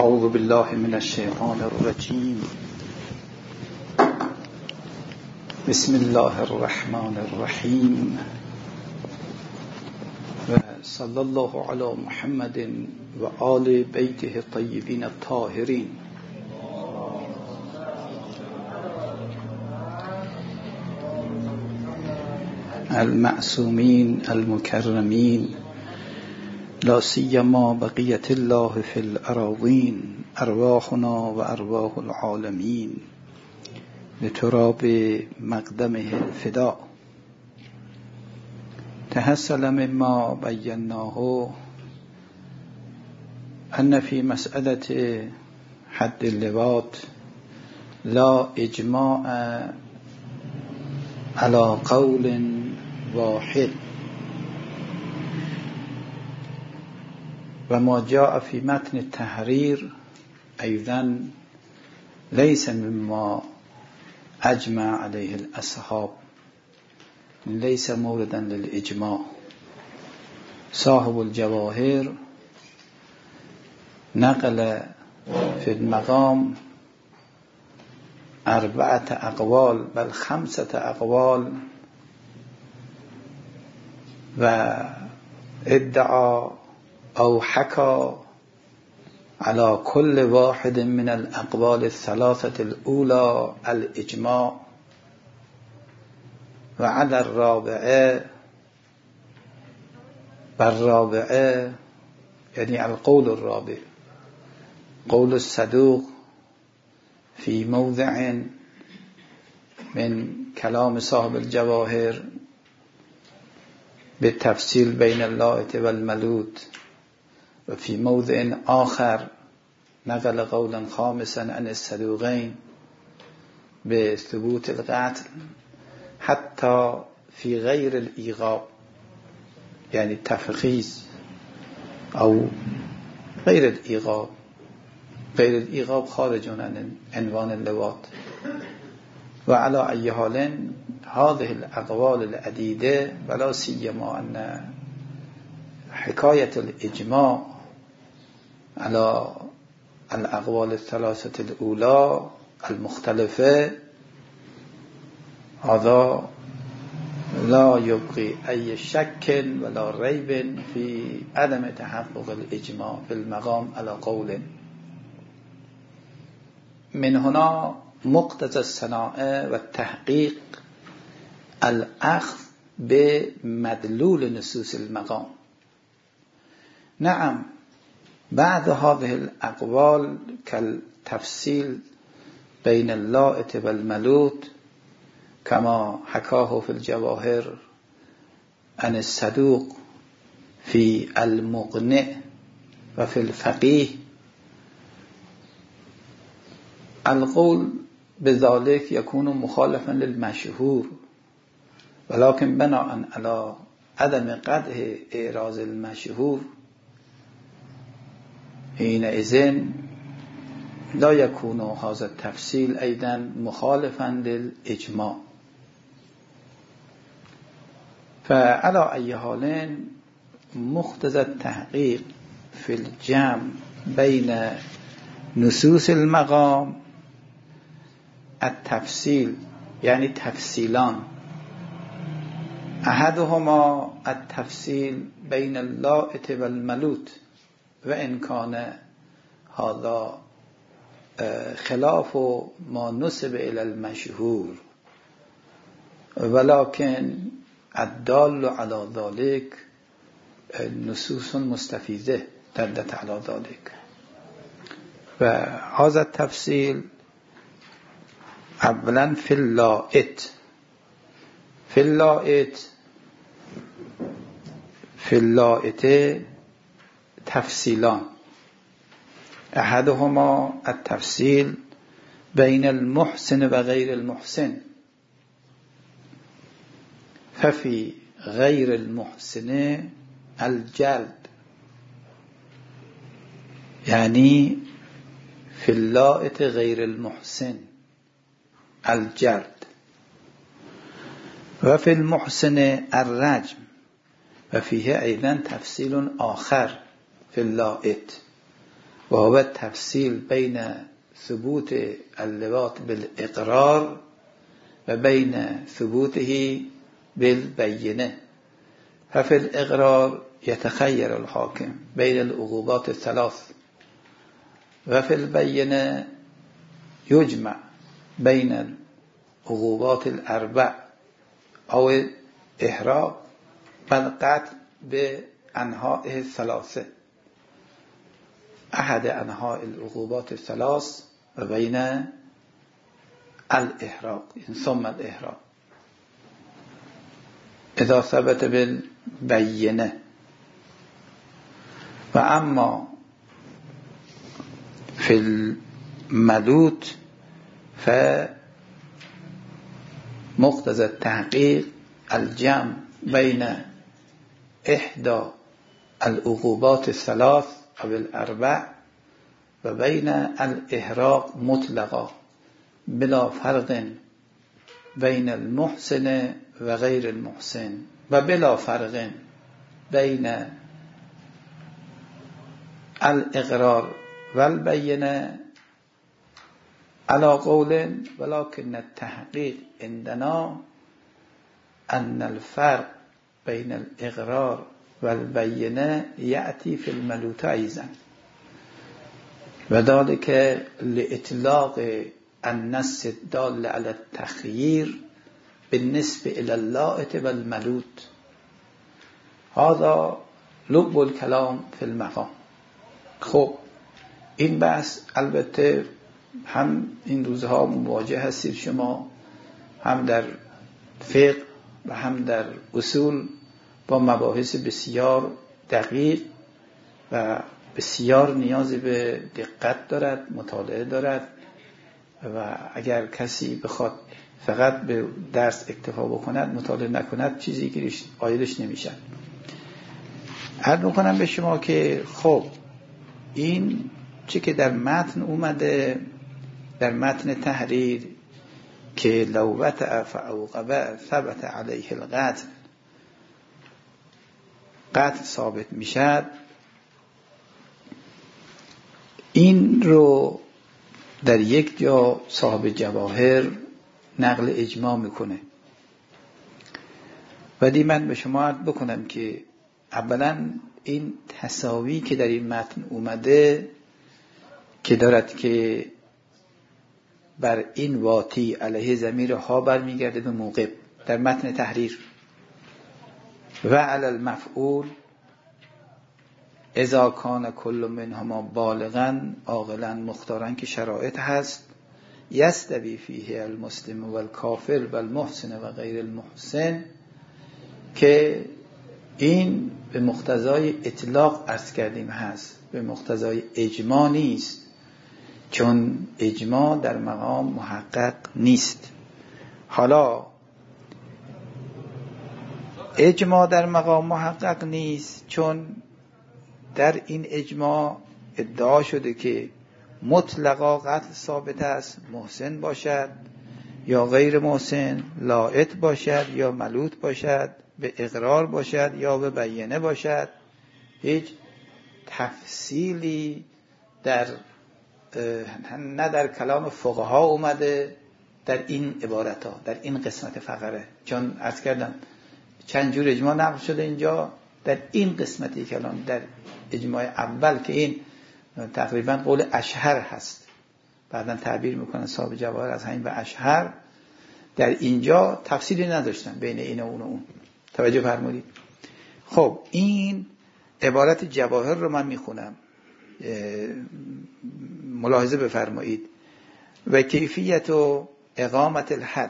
أعوذ بالله من الشيطان الرجيم. بسم الله الرحمن الرحيم. وصلى الله على محمد وآل بيته الطيبين الطاهرين. المعصومين المكرمين، لا سيما بقية الله في الأراضين، أرواحنا وأرواح العالمين بتراب مقدمه الفداء. تحصل مما بيناه أن في مسألة حد اللواط لا إجماع على قول واحد، وما جاء في متن التحرير أيضا ليس مما أجمع عليه الأصحاب، ليس موردا للإجماع. صاحب الجواهر نقل في المقام 4 أقوال بل 5 أقوال، وادعى أو حكى على كل واحد من الأقوال 3 الأولى الإجماع، وعلى الرابعة يعني القول الرابع قول الصدوق في موضع من كلام صاحب الجواهر بالتفصيل بين اللائط والملوت، وفي موضع آخر نقل قولا خامسا عن الصدوقين بثبوت القتل حتى في غير الإيغاب، يعني التفخيص أو غير الإيغاب. غير الإيغاب خارج عن عنوان اللواط. وعلى أي حال هذه الأقوال العديدة، ولا سيما أن حكاية الإجماع على الأقوال 3 الأولى المختلفة، هذا لا يبقي أي شك ولا ريب في عدم تحقق الإجماع في المقام على قول. من هنا مقتضى الصناعة والتحقيق الأخذ بمدلول نصوص المقام. نعم، بعض هذه الأقوال كالتفصيل بين اللائط والملوت كما حكاه في الجواهر عن الصدوق في المقنع وفي الفقيه، القول بذلك يكون مخالفا للمشهور، ولكن بناء على عدم قدح إعراض المشهور حينئذ لا يكون هذا التفصيل أيضا مخالفا للإجماع. فعلى أي حال مقتضى التحقيق في الجمع بين نصوص المقام التفصيل، يعني تفصيلان. أحدهما التفصيل بين اللائط والملوت، وإن كان هذا خلاف ما نسب إلى المشهور، ولكن الدال على ذلك نصوص مستفيضة دلت على ذلك. وهذا التفصيل اولا في اللائط تفصيلان. أحدهما التفصيل بين المحسن وغير المحسن، ففي غير المحسن الجلد، يعني في اللائط غير المحسن الجلد، وفي المحسن الرجم، وفيه أيضا تفصيل آخر في اللائط و هو تفصیل بین ثبوت اللواط بالاقرار و بین ثبوته بالبینه. ففي الاقرار يتخير الحاكم بين العقوبات الثلاث وفي البينة يجمع بين العقوبات الأربع أو الإحراق والقتل بأنواعه الثلاثة، أحد أنواع العقوبات الثلاث وبين الإحراق ثم الإحراق إذا ثبت بالبينة. وأما في الملوت فمقتضى التحقيق الجمع بين إحدى العقوبات الثلاث أو الأربع وبين الإحراق مطلقا بلا فرق بين المحسن وغير المحسن وبلا فرق بين الإقرار والبينة على قول، ولكن التحقيق عندنا أن الفرق بين الإقرار والبينة يأتي في الملوت أيضا، وذلك لإطلاق النص الدال على التخيير بالنسبة إلى اللائط والملوت. هذا لب الكلام في المفهوم. خب این بحث البته هم این روزها مواجه هستید شما، هم در فقه و هم در اصول، با مباحث بسیار دقیق و بسیار نیازی به دقت دارد، مطالعه دارد، و اگر کسی بخواد فقط به درس اکتفا بکند، مطالعه نکند، چیزی که قایلش نمیشن. عرض میکنم به شما که خب این چه که در متن اومده، در متن تحریر، که لو وطأ فعوقب ثبت علیه القتل، قتل ثابت میشد، این رو در یک جا صاحب جواهر نقل اجماع میکنه. ولی من به شما عرض بکنم که اولا این تساوی که در این متن اومده که دارد که بر این واتی علیه ضمیر ها برمیگرده به موقب در متن تحریر، و علی المفعول اذا کان کل منهما بالغا عاقلا مختارا که شرایط هست، یستوی فیه المسلم و الکافر و المحسن و غیر المحسن، که این به مقتضای اطلاق عرض کردیم هست، به مقتضای اجماع نیست، چون اجماع در مقام محقق نیست. حالا اجماع در مقام محقق نیست چون در این اجماع ادعا شده که مطلقا قتل ثابت است، محسن باشد یا غیر محسن، لائط باشد یا ملوط باشد، به اقرار باشد یا به بینه باشد. هیچ تفصیلی نه در کلام فقها اومده در این عبارت ها، در این قسمت فقره، چون عرض کردم چند جور اجماع نقل شده اینجا. در این قسمتی کلام در اجماع اول که این تقریبا قول اشهر هست، بعداً تعبیر میکنن صاحب جواهر از همین و اشهر، در اینجا تفصیلی نداشتن بین این و اون و اون. توجه فرمودید؟ خب این عبارت جواهر رو من میخونم، ملاحظه بفرمایید. و کیفیت و اقامت الحد،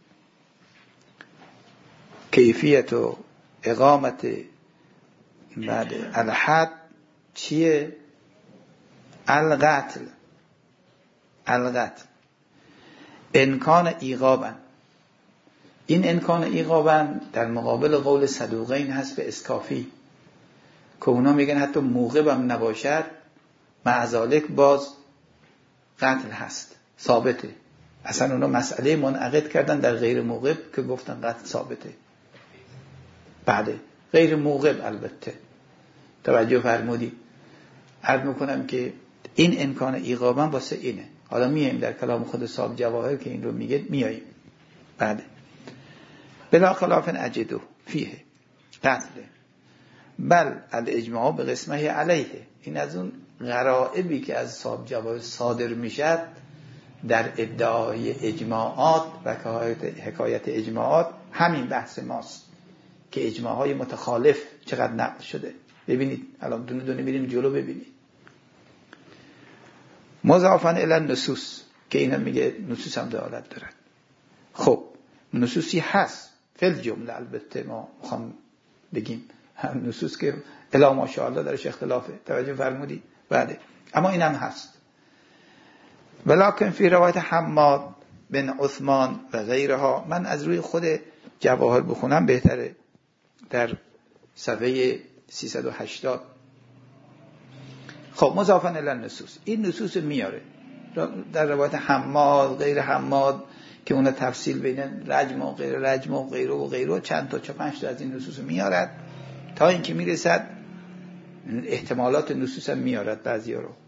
کیفیت و اقامت بعد الحد چیه؟ القتل، القتل انکان ایقابن. این انکان ایقابن در مقابل قول صدوقین هست به اسکافی که اونا میگن حتی موقبم نباشد معذالک باز قتل هست، ثابته. اصلا اونا مسئله منعقد کردن در غیر موقب که گفتن قتل ثابته. بله غیر موقب البته. توجه فرمودی؟ عرض میکنم که این امکان ایقابا واسه اینه. حالا میایم در کلام خود صاحب جواهر که این رو میگه میاییم. بعد بلا خلاف اجدو فیه قتل بل الاجماع به قسمه علیه. این از اون غرائبی که از صاحب جواهر صادر میشد در ادعای اجماعات و حکایت اجماعات، همین بحث ماست که اجماعهای متخالف چقدر نقل شده. ببینید الان دونه دونه میریم جلو ببینید. مضافاً الی النصوص که اینا میگه نصوص هم دلالت دارن. خب نصوصی هست فل جمله، البته ما میخوام بگیم هم نصوص که الا ماشاءالله درش اختلافه، توجه فرمودید؟ بله اما این هم هست. ولکن فی روایت حماد بن عثمان و غیرها، من از روی خود جواهر بخونم بهتره، در صفحه 380. خب مضافاً الی النصوص، این نصوص میاره در روایت حماد غیر حماد که اون تفصیل بین رجم و غیر رجم و غیره و غیره، چند تا 4-5 تا از این نصوص میارد تا اینکه میرسد احتمالات نصوص هم میارد بعضیا رو.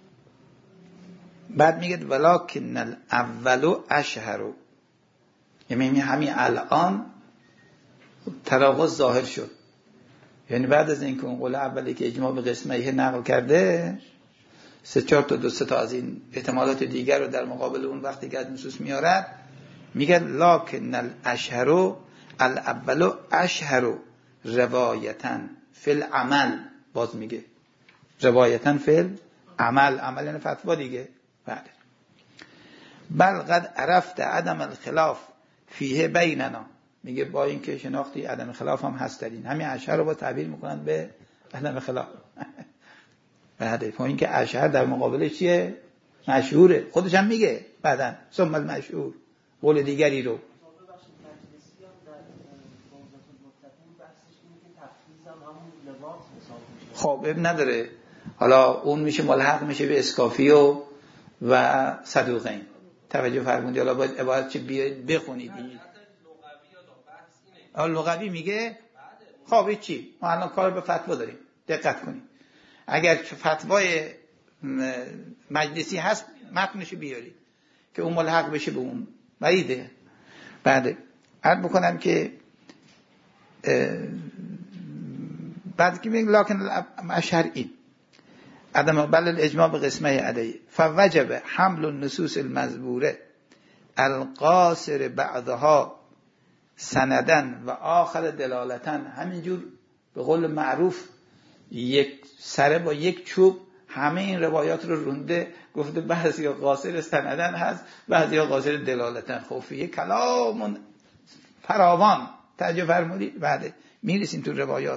بعد میگه ولکن الاول اشهر، یعنی همین الان تناقض ظاهر شد. یعنی بعد از اینکه اون قول اولی که اجماع به قسمه نقل کرده 3-4 تا 2-3 تا از این احتمالات دیگر رو در مقابل اون وقتی که از نصوص میارد میگه لکن الاشهر الاول اشهر روایتا فی العمل. باز میگه روایتا فی العمل، عمل یعنی فتوا دیگه. بله بل قد عرفت عدم الخلاف فیه بیننا، میگه با این که شناختی عدم خلاف هم هست در این، همین اشهر رو با تعبیر میکنن به عدم خلاف. بعد با این که اشهر در مقابلش چیه؟ مشهوره، خودش هم میگه بعدن ثم المشهور قول دیگری رو. خب نداره، حالا اون میشه ملحق میشه به اسکافی و صدوقین. توجه فرمودید؟ حالا باید عبارت چه بخونید. لغوی میگه خب چی؟ ما الان کار به فتوا داریم، دقت کنید. اگر فتوای مجلسی هست متنشو بیاری که اون ملحق بشه به اون بعیده. بعد عرض بکنم که بعد که میگه لکن اشهر این عدم بل الاجماع به قسمه علیه فوجب حمل النصوص المذبوره القاصر بعضها سندن و آخر دلالتن. همینجور به قول معروف یک سره با یک چوب همه این روایات رو رونده، گفته بعضی قاصر سندن هست بعضی قاصر دلالتن. خفیه کلام فراوان. توجه فرمودید؟ بعد میرسیم تو روایات.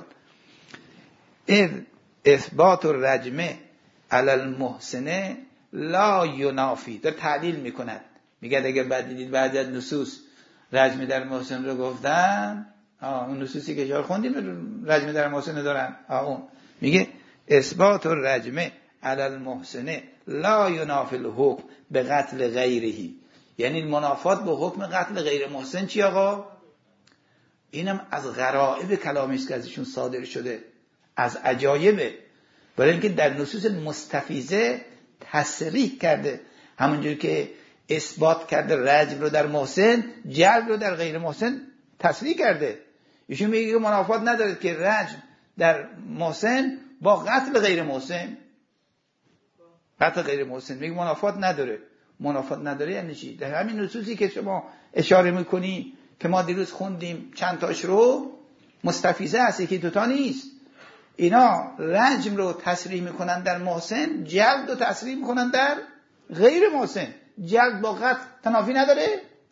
اثبات الرجمه علی المحسنه لا ینافی، در تعلیل میکند، میگه اگر بعد دیدید بعد از نصوص رجم در محسن رو گفتن، اون نصوصی که جار خوندیم رجم در محسن دارن، اون میگه اثبات الرجمه علی المحسنه لا ینافی الحکم به قتل غیره، یعنی منافات به حکم قتل غیر محسن چی آقا؟ اینم از غرائب کلامی است که ازشون صادر شده، از عجایبه، برای اینکه در نصوص مستفیضه تصریح کرده، همونجور که اثبات کرده رجم رو در محسن، جلب رو در غیر محسن تصریح کرده. ایشون میگه که منافات نداره که رجم در محسن با قتل غیر محسن، قتل غیر محسن میگه منافات نداره. منافات نداره یعنی چی؟ در همین نصوصی که شما اشاره میکنی که ما دیروز خوندیم چند تاش رو مستفیضه هست، یکی دوتا نیست، اینا رجم رو تصریح میکنن در محسن، جلد رو تصریح میکنن در غیر محسن. جلد با قتل تنافی نداره.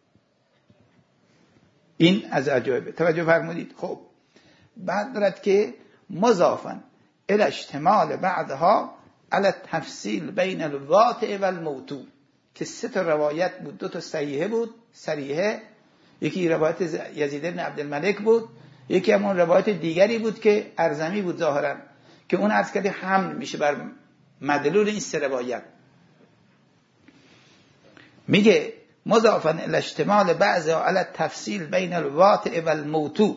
این از عجایبه. توجه فرمودید؟ خب بعد دارد که مضافاً الی احتمال بعدها علی تفصیل بین الواقع و الموضوع، که 3 تا روایت بود، 2 تا صحیحه بود، صریحه، یکی روایت یزید بن عبدالملک بود، یکی همون روایت دیگری بود که ارزمی بود ظاهرا، که اون عرض کردی حمل میشه بر مدلول این 3 روایت. میگه مضافاً الی احتمال بعضها علی تفصیل بین الواقع و الموضوع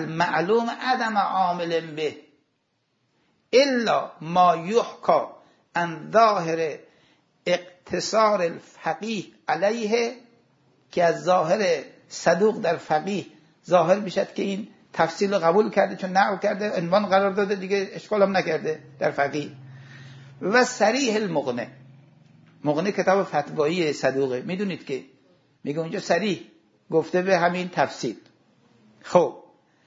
المعلوم عدم عامل به الا ما یحکى ان ظاهر اقتصار الفقیه علیه، که از ظاهر صدوق در فقیه ظاهر میشد که این تفصیل رو قبول کرده چون نقل کرده، عنوان قرار داده دیگه، اشکال هم نکرده در فقیه. و صریح المغنی، مغنی کتاب فتوایی صدوقه، میدونید که میگه اونجا صریح گفته به همین تفصیل. خب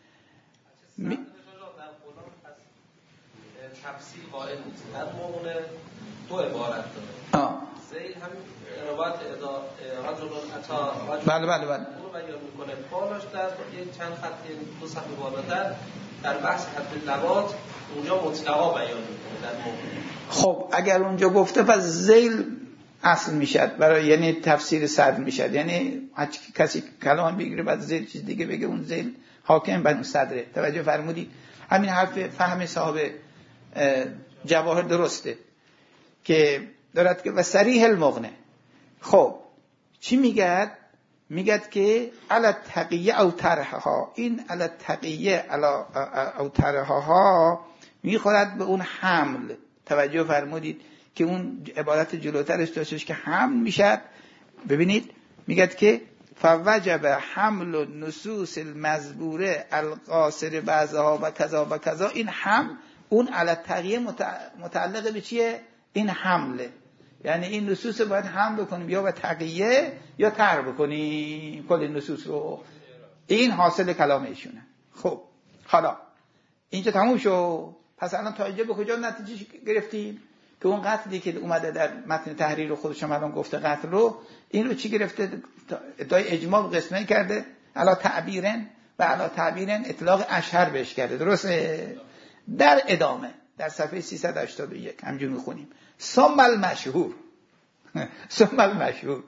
تفصیل قائل نیست. در مغنی دو عبارت داره. زیل هم روایت رجل اتا بله اون رو بیان میکنه. بالاش در چند خط دو صفحه بالاتر در بحث حد لبات اونجا مطلقا بیان میکنه در مغنی. خب اگر اونجا گفته پس زیل اصل میشد برای، یعنی تفسیر صدر میشد، یعنی کسی کلام بگیره بعد زیل چیز دیگه بگه اون زیل حاکم بر اون صدره. توجه فرمودید؟ همین حرف فهم صاحب جواهر درسته که دارد که و صریح المغنی. خب چی میگد؟ میگد که علی تقیه او طرحها، این علی تقیه او طرحها میخورد به اون حمل. توجه فرمودید که اون عبارت جلوترش داشتش که حمل میشد. ببینید میگد که فوجب حمل النصوص المذبوره القاصر بعضها و کذا و کذا. این حمل اون علی تقیه متعلق به چیه؟ این حمله، یعنی این نصوص باید حمل بکنیم یا به تقیه یا تر بکنیم کل نصوص رو. این حاصل کلام ایشونه. خب حالا اینجا تموم شد. پس الان تا اینجا به کجا نتیجه گرفتیم؟ که اون قتلی که اومده در متن تحریر رو خودشم الان گفته قتل رو، این رو چی گرفته؟ ادعای اجماع قسمه کرده علا تعبیرن و علا تعبیرن اطلاق اشهر بهش کرده. درسته؟ در ادامه در صفحه 381 همجور میخونیم ثم المشهور ثم المشهور،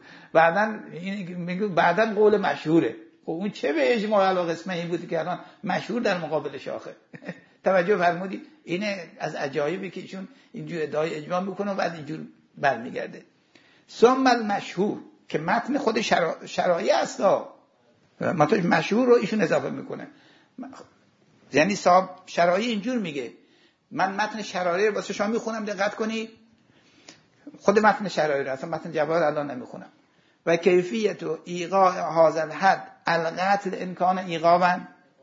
بعدن قول مشهوره. خب اون چه به اجماع علا قسمه این بودی که الان مشهور در مقابل شاخه. توجه فرمودید؟ اینه از عجایبی که ایشون اینجور ادعای اجماع میکنه و بعد اینجور برمیگرده. ثم المشهور که متن خود شرایع است، متن مشهور رو ایشون اضافه میکنه. یعنی صاحب شرایع اینجور میگه، من متن شرایع رو واسه شما میخونم، دقت کنید. خود متن شرایع رو، اصلا متن جواهر الان نمیخونم. و کیفیت و ایقاع هذا الحد القتل ان کان ایقابا،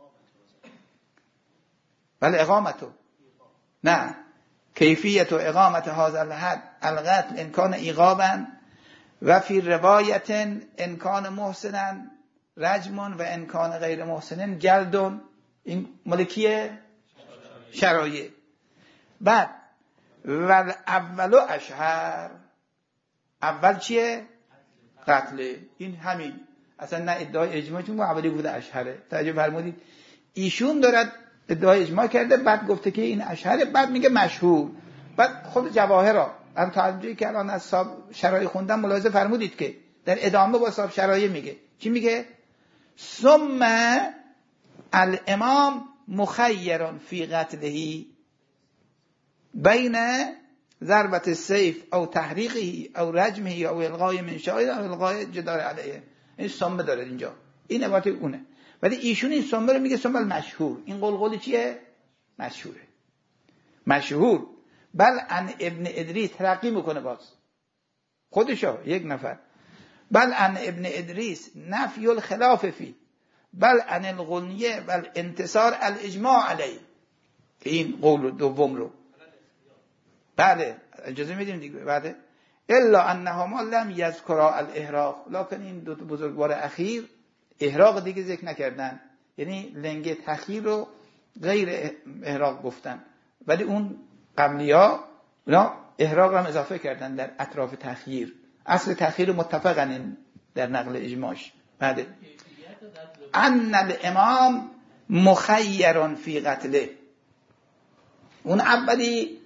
بله اقامتو، نه کیفیت و اقامت هذا الحد القتل ان کان ایقابا و فی روایت ان کان محسنا رجم و ان کان غیر محسن جلد. این ملکیه شرایع. بعد ول اولو اشهر، اول چیه؟ قتل. این همین اصلا نه ادعای اجماع، چون اولی بوده اشهره. توجه فرمودید؟ ایشون دارد ادعای اجماع کرده، بعد گفته که این اشهره، بعد میگه مشهور. بعد خود جواهر را هم تعجبی که الان از صاحب شرایع خوندم ملاحظه فرمودید که در ادامه با صاحب شرایع میگه چی میگه؟ ثم الامام مخیر فی قتله بین ضربت السیف او تحریقه او رجمه او الغای من شاهد او الغای جدار علیه. این ثم داره اینجا، این عبارت اونه. ولی ایشون این ثم رو میگه ثم المشهور. این قول چیه؟ مشهوره. مشهور بل عن ابن ادریس ترقی میکنه باز خودشو یک نفر. بل عن ابن ادریس نفی الخلاف فی بل عن الغنیه بل انتصار الاجماع علیه. این قول دوم رو بله اجازه میدیم دیگه. بعد الا انهما لم یذکرا الاحراق، لکن این دو بزرگوار اخیر احراق دیگه ذکر نکردن، یعنی لنگ تخییر رو غیر احراق گفتن، ولی اون قبلیا اونا احراق هم اضافه کردن در اطراف تخییر. اصل تخییر متفقن در نقل اجماعش. بعد ان الامام مخیر فی قتله، اون اولی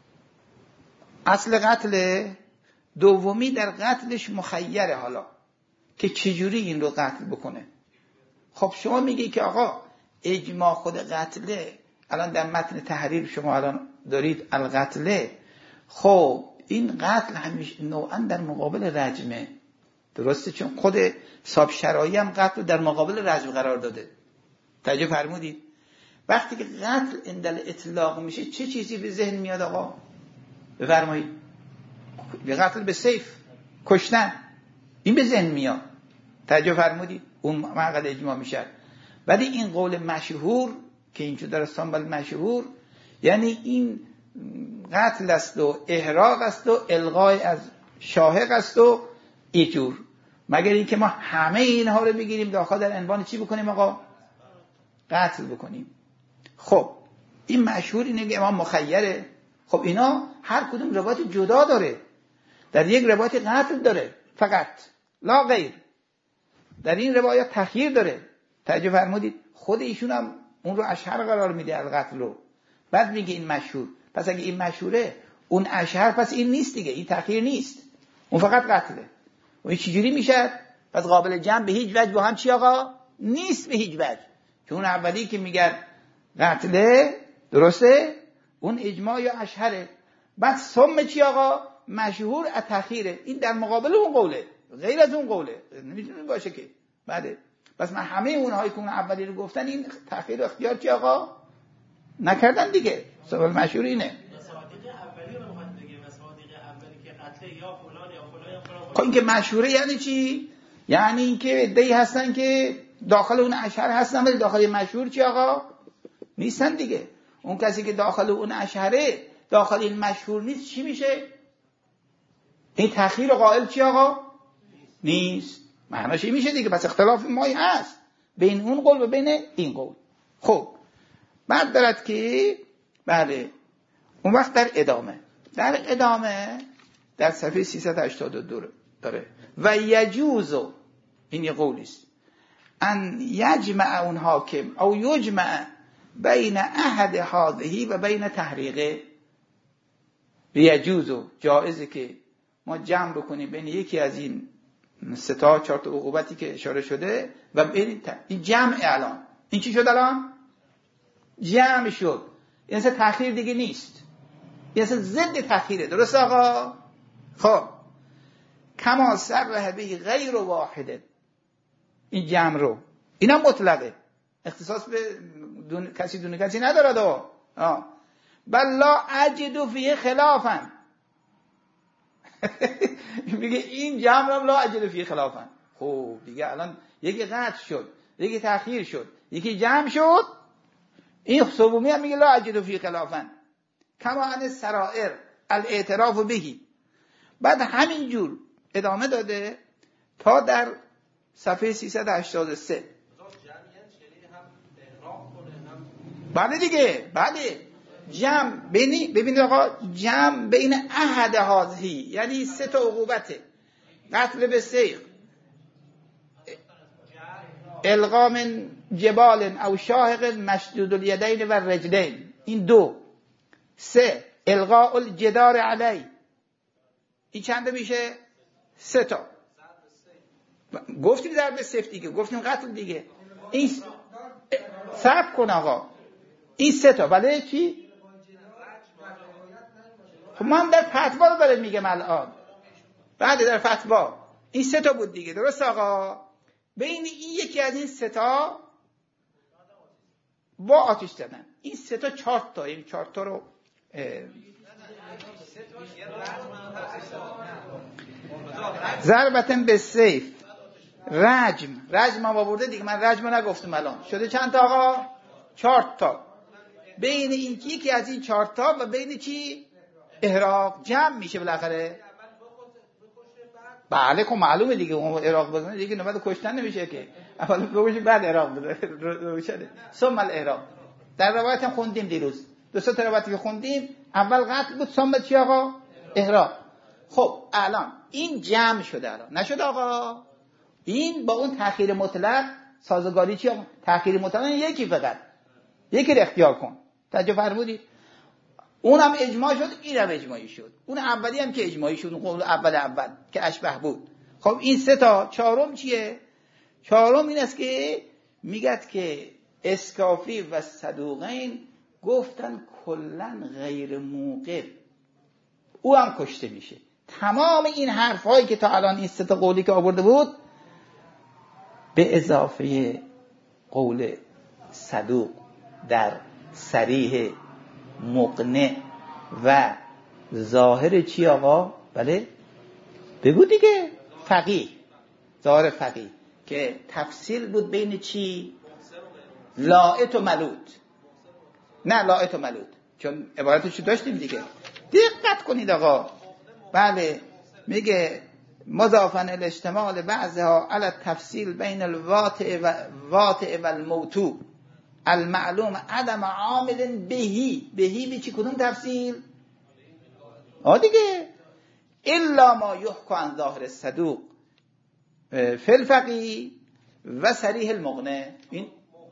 اصل قتل، دومی در قتلش مخیره، حالا که چجوری این رو قتل بکنه. خب شما میگی که آقا اجماع خود قتله، الان در متن تحریر شما الان دارید القتله. خب این قتل همیشه نوعا در مقابل رجمه، درسته؟ چون خود صاحب شرایع هم قتل در مقابل رجم قرار داده. توجه فرمودید؟ وقتی که قتل اندل اطلاق میشه چه چیزی به ذهن میاد آقا؟ بفرمایید. قتل به سیف، کشتن. این به ذهن میاد. توجه فرمودید؟ اون معقد اجماع میشه. ولی این قول مشهور که اینجور در استانبول مشهور، یعنی این قتل است و احراق است و الغای از شاهق است و اینجور، مگر اینکه ما همه اینها رو بگیریم داخل در عنوان چی بکنیم آقا؟ قتل بکنیم. خب این مشهور اینه که امام مخیره. خب اینا هر کدوم روایت جدا داره. در یک روایت قتل داره فقط، لا غیر. در این روایت تخییر داره. توجه فرمودید؟ خود ایشون هم اون رو اشهر قرار میده از قتل رو، بعد میگه این مشهور. پس اگه این مشهوره اون اشهر، پس این نیست دیگه، این تخییر نیست، اون فقط قتله. و این چجوری میشه؟ پس قابل جمع به هیچ وجه با هم چی آقا؟ نیست به هیچ وجه. چون اون اولی که میگن قتله، درسته؟ اون اجماع یا اشهره. بعد ثم چی آقا؟ مشهور از تخییره. این در مقابل اون قوله، غیر از اون قوله نمیتونه باشه که. بله. پس من همه اونهایی که اون اولی رو گفتن این تخییر اختیار چی آقا؟ نکردن دیگه. سوال مشهور اینه. خب این که مشهوره یعنی چی؟ یعنی این که عده‌ای هستن که داخل اون اشهر هستن ولی داخل مشهور چی آقا؟ نیستن دیگه. اون کسی که داخل اون اشهره داخل این مشهور نیست چی میشه؟ این تخییر قائل چی آقا؟ نیست. معناش این میشه دیگه. پس اختلاف مایی هست بین اون قول و بین این قول. خب بعد دارد که بله اون وقت در ادامه در صفحه 382 داره و یجوزو، این یه قولی است، ان یجمع اون حاکم او یجمع بین احد هذه و بین تحریقه. یجوزو، جائزه که ما جمع بکنیم بین یکی از این 3 تا 4 تا عقوبتی که اشاره شده و بین این جمع. الان این چی شد؟ الان جمع شد. این اصلا تأخیر دیگه نیست، این اصلا ضد تأخیره. درست آقا؟ خب کما صرح به غیر واحد، این جمع رو اینا مطلقه، اختصاص به کسی کسی نداره. بل لا اجد فیه خلافا. میگه این جمع رو لا اجد فیه خلافا. خب دیگه الان یکی قطع شد، یکی تأخیر شد، یکی جمع شد. این صوبومی هم میگه لا اجد فیه خلافا کما ان سرائر الاعتراف بهی. بعد همینجور ادامه داده تا در صفحه 383. بله دیگه، بله جمع بینی، ببینید آقا، جمع بین احد هذه یعنی 3 تا عقوبته: قتل به سیف، القا من جبال او شاهق مشدود الیدین و الرجلین، این 2. 3 القاء الجدار علی، این چنده میشه؟ 3 تا. گفتیم ضرب سیف دیگه، گفتیم قتل دیگه. این صبر کن آقا، این 3 تا. بله چی؟ خب ما هم در فتوا رو داره میگم الان. بعد در فتوا این 3 تا بود دیگه. درست آقا؟ بین این یکی از این 3 تا با آتش زدن، این 3 تا 4 تا، این 4 تا رو ضربتن به سیف، رجم هم آورده دیگه، من رجم رو نگفتم الان. شده چند تا آقا؟ 4 تا. بین این یکی از این 4 تا و بین چی؟ احراق جمع میشه بالاخره. بله خب معلومه دیگه، اون احراق بزنه دیگه نوبت کشتن نمیشه که، اول بگوشی بعد احراق بزنه روشنه. ثم الاحراق در روایت هم خوندیم دیروز، 2 تا روایتی که خوندیم، اول قتل بود، ثم چی آقا؟ احراق. خب الان این جمع شده، الان نشد آقا؟ این با اون تأخیر مطلق سازگاری چی آقا؟ تأخیر مطلق یکی فقط، یکی رو اختیار کن. توجه فرمودید؟ اونم اجماع شد، اینم اجماعی شد. اون اولی هم که اجماعی شد، اون قول اول که اشبه بود. خب این 3 تا. 4م چیه؟ 4م این است که میگد که اسکافی و صدوقین گفتن کلن غیر موقف، او هم کشته میشه. تمام این حرفایی که تا الان این 3 تا قولی که آورده بود به اضافه قول صدوق در صریح مقنع و ظاهر چی آقا؟ بله بگو دیگه. فقیه، ظاهر فقیه که تفصیل بود بین چی؟ لائط و ملوط. نه لائط و ملوط، چون عبارتشو داشتیم دیگه. دقت کنید آقا. بله میگه مضافاً الاجتماع بعضها علی التفصیل بین الواطع و الموتو المعلوم عدم عامل بهی به چی کدوم تفصیل؟ دیگه الا ما یحکی عن ظاهر الصدوق فی الفقیه و صریح المغنی. این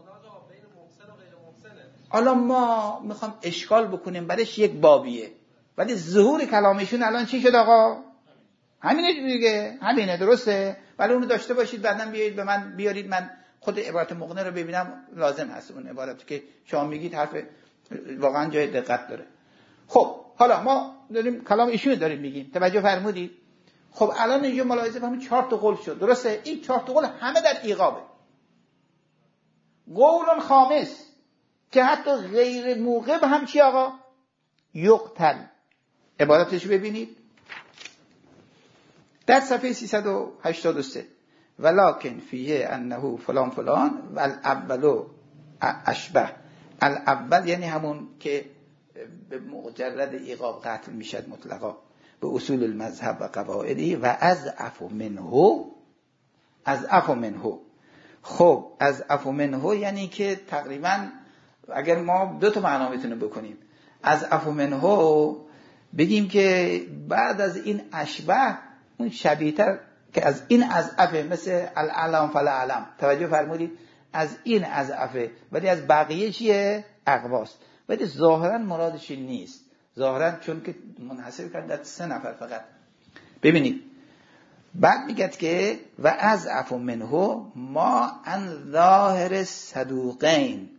الان ما میخوام اشکال بکنیم برش یک بابیه، ولی ظهور کلامشون الان چی شد آقا؟ همینه دیگه، همینه، درسته. ولی اونو داشته باشید بعداً بیارید به من بیارید، من خود عبارت مغنی رو ببینم، لازم هست اون عبارتی که شما میگید حرف واقعا جای دقت داره. خب حالا ما داریم کلام ایشون داریم میگیم، توجه فرمودید؟ خب الان اینجا ملاحظه فهمید 4 تا قول شد، درسته؟ این 4 تا قول همه در ایقابه. قول خامس که حتی غیر موقب هم چی آقا؟ یقتل. عبارتش ببینید در صفحه 383. ولکن فیه انه فلان فلان و الاول اشبه. الاول یعنی همون که به مجرد ایقاب قتل میشد مطلقا به اصول المذهب و قواعدی و اضعف منه. خب اضعف منه یعنی که تقریبا اگر ما 2 تا معنا میتونیم بکنیم. اضعف منه بگیم که بعد از این اشبه اون شبیه‌تر که از این اضعفه، مثل العلم فالعلم. توجه فرمودید؟ از این اضعفه، ولی از بقیه چیه؟ اقواست. ولی ظاهرا مرادش نیست، ظاهرا چون که منحصر کرد در 3 نفر فقط. ببینید بعد میگه که و اضعف منه ما عن ظاهر صدوقین.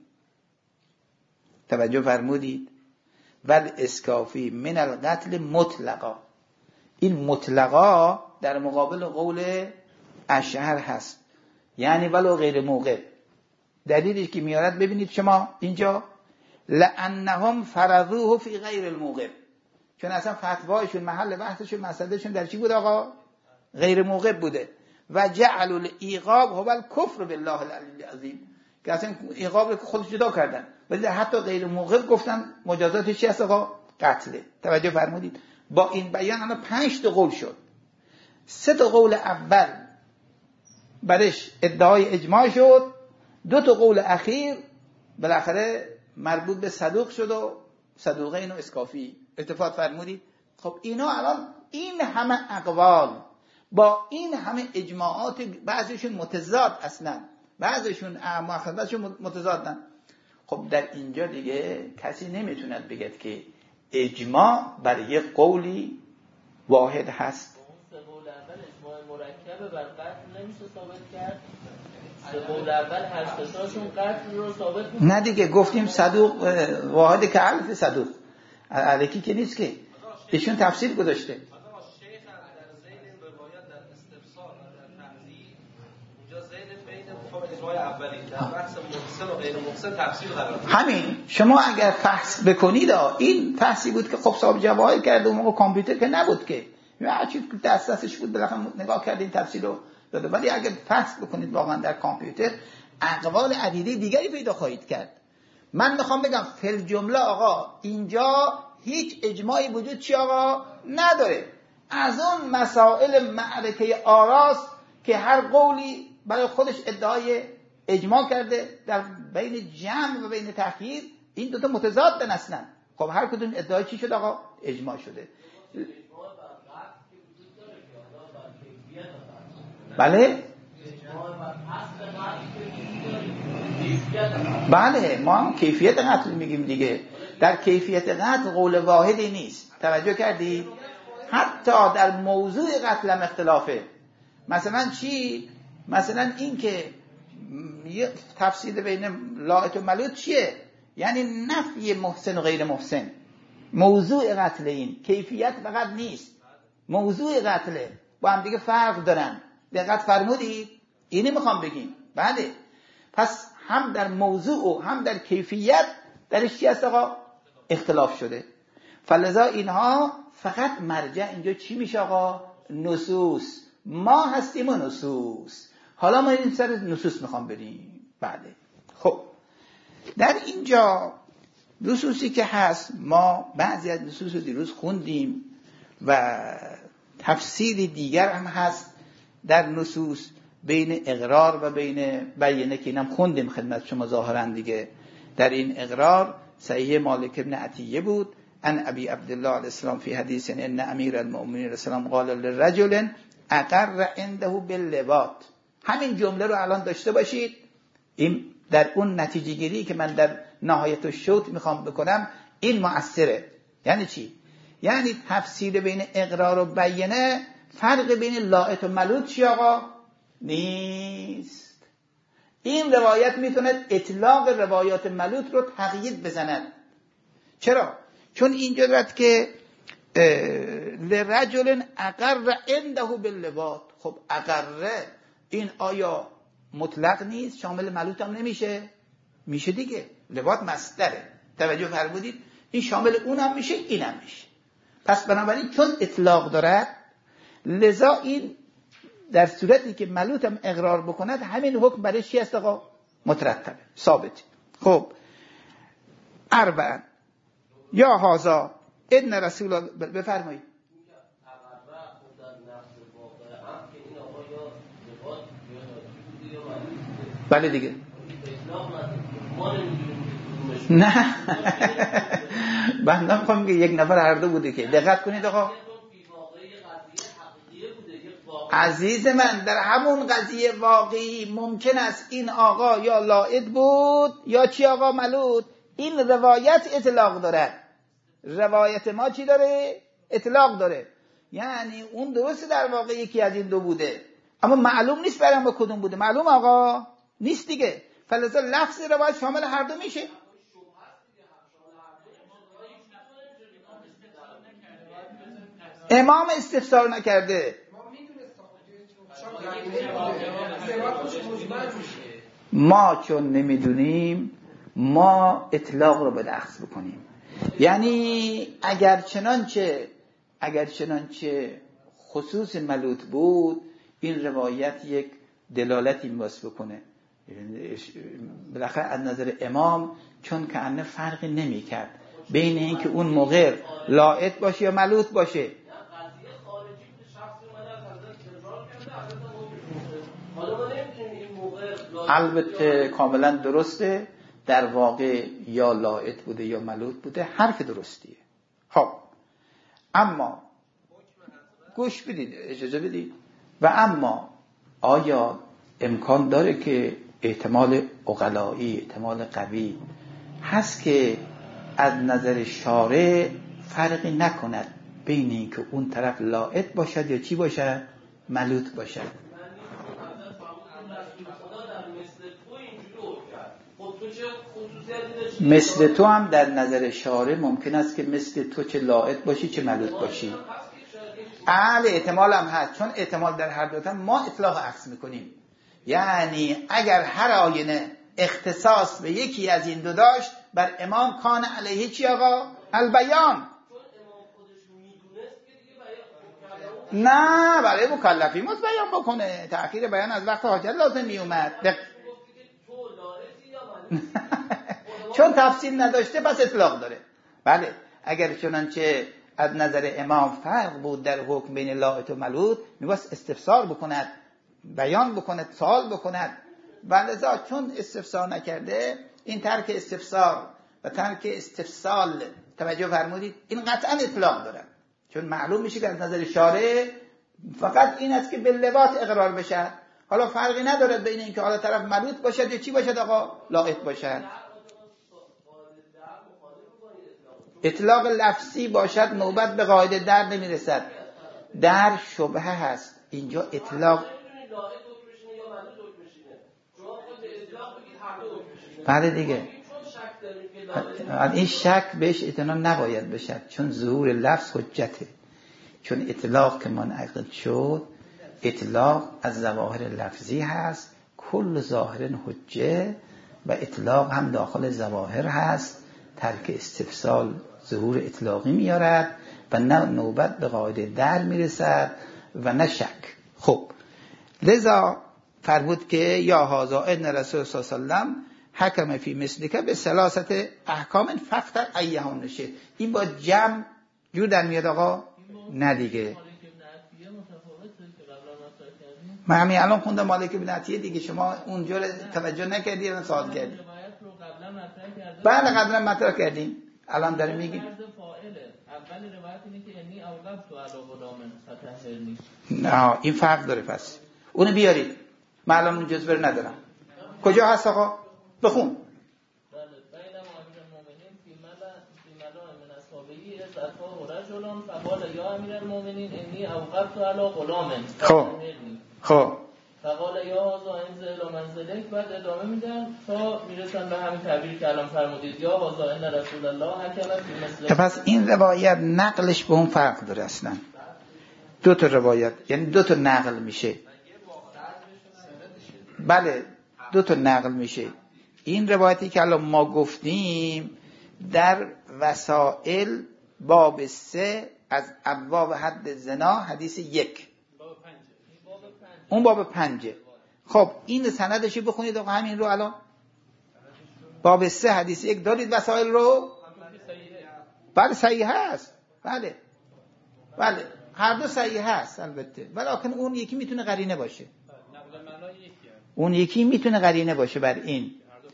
توجه فرمودید؟ ول اسکافی من القتل مطلقا. این مطلقا در مقابل قول اشهر هست، یعنی ولو غیر موقع. دلیلش که میارد ببینید شما اینجا لانهم فرضوه فی غیر الموقع، چون اصلا فتوایشون محل بحثشون مسئلهشون در چی بود آقا؟ غیر موقع بوده. و جعل الایقاب هو الکفر بالله العلی العظیم، که اصلا ایقاب رو خودش جدا کردن، ولی حتی غیر موقع گفتن مجازاتش چی هست آقا؟ قتله. توجه فرمودید؟ با این بیان الان 5 تا قول شد. 3 تا قول اول برش ادعای اجماع شد، 2 تا قول اخیر بالاخره مربوط به صدوق شد و صدوقین و اسکافی. اتفاق فرمودید؟ خب اینا الان این همه اقوال با این همه اجماعات، بعضیشون متضاد اصلا، بعضیشون مؤخذاتشون متضادن. خب در اینجا دیگه کسی نمیتوند بگه که اجماع بر یک قولی واحد هست. اون 3 قول اول اجماع مرکب بر قتل نمیشه ثابت کرد. 3 قول اول هر 3 تاشون قتل رو ثابت می‌کنه. نه دیگه گفتیم صدوق واحد که الف صدوق الکی که نیست که ایشون تفسیر گذاشته. شیخ در ذیل روایت در استفسار و در تحذیر اینجا ذیل بین اجماع اولی در بحث محسن و غیر محسن تفسیر قرار داد. همین شما اگر فحص بکنید این فحصی بود که خب صاحب جواهر کرد، اون موقع کامپیوتر که نبود که هرچی دستش بود بالاخره نگاه کردین تفسیر رو داده. ولی اگر فحص بکنید واقعا در کامپیوتر اقوال عدیده دیگری پیدا خواهید کرد. من میخوام بگم فل جمله آقا اینجا هیچ اجماعی وجود چی آقا نداره. از اون مسائل معرکه آراست که هر قولی برای خودش ادعای اجماع کرده در بین جمع و بین تأخیر، این 2 تا متضادن اصلا. خب هر کدوم ادعای چی شد آقا؟ اجماع شده. بله بله ما هم کیفیت قتل میگیم دیگه. در کیفیت قتل قول واحدی نیست. توجه کردید؟ حتی در موضوع قتل هم اختلافه. مثلا چی؟ مثلا این که یه تفصیل بین لائط و ملوط چیه؟ یعنی نفی محسن و غیر محسن. موضوع قتل این کیفیت فقط نیست، موضوع قتله، با هم دیگه فرق دارن. دقت فرمودید؟ اینی میخوام بگیم. بله پس هم در موضوع و هم در کیفیت درش چی هست آقا؟ اختلاف شده. فلذا اینها فقط مرجع اینجا چی میشه آقا؟ نصوص. ما هستیم و نصوص. حالا ما این سر نصوص میخوام بریم. بله خب در اینجا نصوصی که هست، ما بعضی از نصوص رو دیروز خوندیم و تفسیری دیگر هم هست در نصوص بین اقرار و بین بیانه که اینم خوندیم خدمت شما ظاهرا دیگه. در این اقرار صحیح مالک ابن عطیه بود، ان ابی عبدالله علیه السلام فی حدیث ان امیر المؤمنین علیه السلام قال للرجل اقر عنده باللواط. همین جمله رو الان داشته باشید، این در اون نتیجه گیری که من در نهایت الشوط میخوام بکنم این مؤثره. یعنی چی؟ یعنی تفصیل بین اقرار و بیانه، فرق بین لاعت و ملوط چی آقا؟ نیست. این روایت میتونه اطلاق روایات ملوط رو تقیید بزند. چرا؟ چون اینجا دارد که لرجل اقر عنده باللواط. خب اقره این آیا مطلق نیست؟ شامل ملوط هم نمیشه؟ میشه دیگه، لواط مصدره. توجه فرمودید؟ این شامل اون هم میشه، این هم میشه. پس بنابراین چون اطلاق دارد، لذا این در صورتی که ملوط هم اقرار بکند همین حکم برای چی است آقا؟ مترتبه، ثابته. خب اربعا یا هازا ان رسول الله، بفرمایید. بله دیگه. نه بنده میخوام که یک نفر هر دو بوده که دقت کنید آقا. عزیز من در همون قضیه واقعی ممکن است این آقا یا لاعد بود یا چی آقا؟ ملوط. این روایت اطلاق داره، روایت ما چی داره؟ اطلاق داره. یعنی اون درسته در واقع یکی از این دو بوده، اما معلوم نیست برام با کدوم بوده. معلوم آقا نیست دیگه، فلذا لفظ روایت شامل هر دو میشه. امام استفسار نکرده. ما چون نمیدونیم ما اطلاق رو به اخذ بکنیم. یعنی اگر چنانچه خصوص ملوط بود، این روایت یک دلالتی می‌واس بکنه. بالاخره از نظر امام چون که انه فرقی نمی‌کرد بین اینکه اون موقع لاعت باشه یا ملوط باشه. البته کاملا درسته، در واقع یا لاعت بوده یا ملوط بوده، حرف درستیه. خب اما گوش بدید، اجازه بدید. و اما آیا امکان داره که احتمال عقلایی، احتمال قوی هست که از نظر شارع فرقی نکند بین اینکه اون طرف لاعت باشد یا چی باشد؟ ملوط باشد؟ مثل تو هم در نظر شارع ممکن است که مثل تو چه لاعت باشی چه ملوط باشی. احتمال هم هست، چون احتمال در هر دوتا ما اطلاق اخذ میکنیم. یعنی اگر هر آینه اختصاص به یکی از این دو داشت، بر امام کان علیه چی آقا؟ البیان. نه برای مکلفی مست بیان بکنه، تأخیر بیان از وقت حاجت لازم می اومد. چون تفصیل نداشته پس اطلاق داره. بله اگر چنانچه از نظر امام فرق بود در حکم بین لاعت و ملوط، میباید استفسار بکند، بیان بکند، سوال بکند. ولذا چون استفسار نکرده، این ترک استفسار و ترک استفسال، توجه فرمودید، این قطعا اطلاق داره. چون معلوم میشه که از نظر شارع فقط این است که به لواط اقرار بشد. حالا فرقی نداره بین اینکه حالا طرف ملوط باشد یا چی باشد آقا؟ لاعت باشد. اطلاق لفظی باشد نوبت به قاعده در نمیرسد، در شبهه هست. اینجا اطلاق بله دیگه، این شک بهش اطلاق نباید بشد، چون ظهور لفظ حجته. چون اطلاق که منعقد شد، اطلاق از ظواهر لفظی هست، کل ظاهر حجه، و اطلاق هم داخل ظواهر هست. ترک استفسال ظهور اطلاقی میارد و نه نوبت به قاعده در میرسد و نه شک. خب لذا فرمود که یا هذا ان رسول الله صلی الله علیه و سلم حکم فی مثلک به ثلاثه احکام فقط ایهون نشه. این با جمع جور در میاد آقا؟ نه دیگه. من همین الان خوندم مالک بن عطیه دیگه، شما اونجا توجه نکردی یا سوال کردی؟ بله قبلا مطرح کردیم، الان داریم میگیم. اول روایت اینه که انی اوقفت علی غلام فتحرنی. نه این فرق داره، پس اونو بیارید. من الان اون جزوه رو ندارم. کجا هست آقا؟ بخون. خب فقال یا هذا انزل الى منزلک. بعد ادامه میدن تا میرسن به همین تعبیری که الان فرمودید یا هذا ان رسول الله حکم فی مثلک. پس این روایت نقلش به اون فرق داره اصلا. دو تا روایت، یعنی دو تا نقل میشه. بله دو تا نقل میشه. این روایتی که الان ما گفتیم در وسائل باب 3 از ابواب حد زنا حدیث 1، اون باب 5. خب این سندشو بخونید آقا، همین رو الان باب 3 حدیث 1 دارید وسائل رو؟ بله صحیح هست. بله هر دو صحیح هست البته، ولی اون یکی میتونه قرینه باشه. اون یکی میتونه قرینه باشه بر این.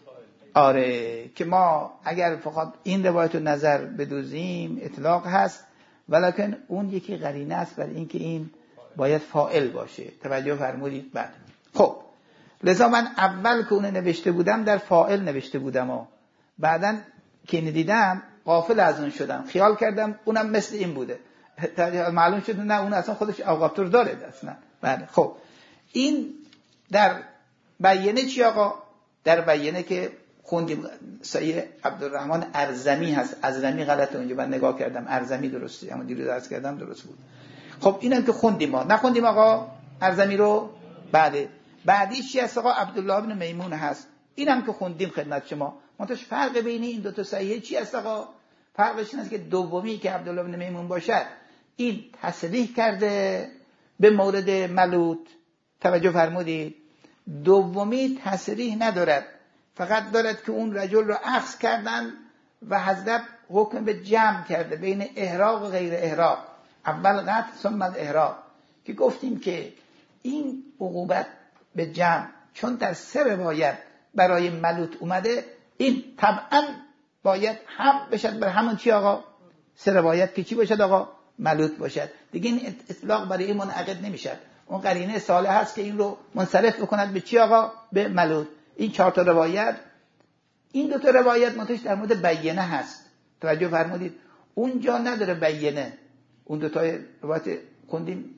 آره که ما اگر فقط این روایت رو نظر بدوزیم اطلاق هست، ولیکن اون یکی قرینه است بر این که این باید فاعل باشه. توجه فرمودید؟ بعد خب لذا من اول که اون نوشته بودم در فاعل نوشته بودم و بعدن که دیدم غافل از اون شدم، خیال کردم اونم مثل این بوده. معلوم شد نه، اون اصلا خودش اوقافتور داره اصلا. بله خب این در بیانه چی آقا؟ در بیانه که خوندیم سید عبدالرحمن ارزمی هست. ارزمی غلطه، اونجا من نگاه کردم ارزمی درسته، اما دیروز درس کردم درست بود. خب اینم که خوندیم ما، نخوندیم آقا ارزمی رو؟ بله. بعدی چی هست آقا؟ عبدالله بن میمون هست. اینم که خوندیم خدمت شما. منتش فرق بین این دو تا صحیحه چی هست آقا؟ فرقش این است که دومی که عبدالله بن میمون باشد این تصریح کرده به مورد ملوط. توجه فرمودید؟ دومی تصریح ندارد، فقط دارد که اون رجل رو اخذ کردن و حضرت حکم به جمع کرده بین احراق و غیر احراق. اول قتل ثم احراق، که گفتیم که این عقوبت به جمع چون در 3 روایت برای ملوط اومده، این طبعا باید هم بشد بر همون چی آقا؟ 3 روایت که چی باشد آقا؟ ملوط باشد دیگه. این اطلاق برای این منعقد نمیشد. اون قرینه صالح هست که این رو منصرف بکند به چی آقا؟ به ملوط. این 4 تا روایت، این 2 تا روایت منتش در مورد بیانه هست. توجه فرمودید؟ اونجا نداره بیانه. اون 2 تا روایت خوندیم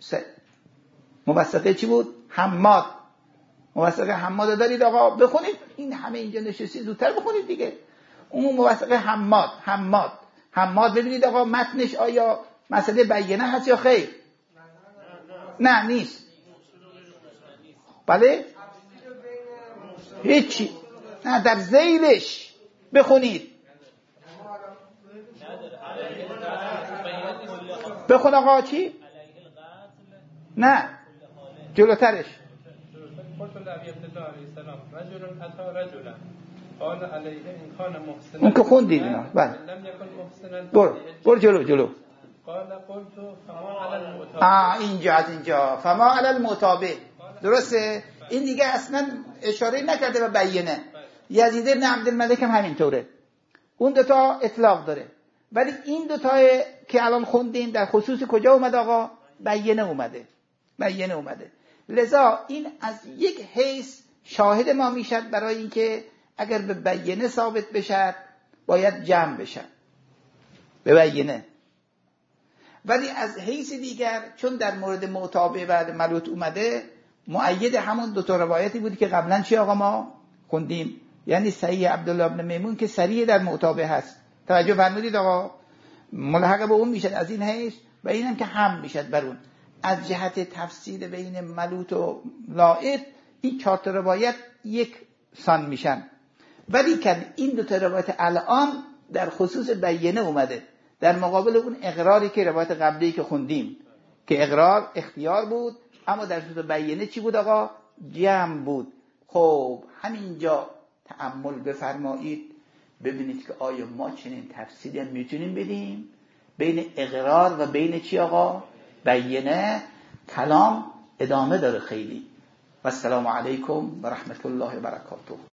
موثقه چی بود؟ حماد. موثقه حماد دارید آقا؟ بخونید. این همه اینجا نشستی زودتر بخونید دیگه. اون موثقه حماد ببینید آقا متنش آیا مسئله بیانه هست یا خیر؟ نه نیست. بله؟ هیچی. نه در ذیلش بخونید. بخون آقا چی؟ نه جلوترش. اون که خوندید اینا. بله برو جلو. اینجا از اینجا فما علی المتابع. درسته؟ این دیگه اصلا اشاره نکرده به بیانه. یزید بن عبدالملک هم همینطوره. اون 2 تا اطلاق داره، ولی این 2 تا که الان خوندین در خصوص کجا اومده آقا؟ بیانه اومده. لذا این از یک حیث شاهد ما میشد برای اینکه اگر به بیانه ثابت بشد باید جمع بشد به بیانه. ولی از حیث دیگر چون در مورد متابع بعد ملوط اومده، مؤید همون 2 تا روایتی بود که قبلا چی آقا ما خوندیم، یعنی صحیح عبدالله بن میمون که صریح در متابع هست. توجه فرمودید آقا؟ ملحق به اون میشد از این حیث، و اینم که هم میشد بر اون. از جهت تفصیل بین ملوط و لائط این 4 تا روایت یک سان میشن، ولی که این 2 تا روایت الان در خصوص بیانه اومده. در مقابل اون اقراری که روایت قبلی که خوندیم که اقرار اختیار بود، اما در صورت بیینه چی بود آقا؟ جمع بود. خب همینجا تأمل بفرمایید ببینید که آیا ما چنین تفسیری هم میتونیم بدیم بین اقرار و بین چی آقا؟ بیینه. کلام ادامه داره خیلی. و السلام علیکم و رحمت الله و برکاته.